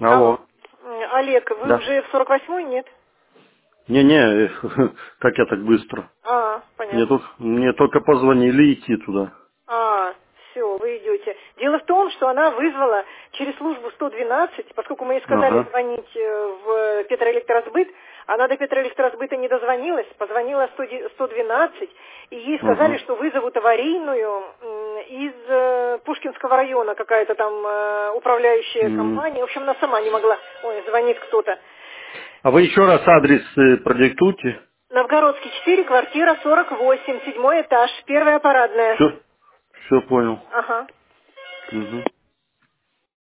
Алло. Алло. Олег, вы Да. уже в 48-й, нет? Не-не, как я так быстро? Понятно. Мне только позвонили идти туда. Все, вы идете. Дело в том, что она вызвала через службу 112, поскольку мы ей сказали Ага. звонить в Петроэлектросбыт, она до Петроэлектросбыта не дозвонилась, позвонила 112, и ей сказали, Ага. что вызовут аварийную из Пушкинского района, какая-то там управляющая М. компания. В общем, она сама не могла. Ой, звонит кто-то. А вы еще раз адрес продиктуйте. Новгородский 4, квартира 48, седьмой этаж, первая парадная. Все понял. Ага. Угу.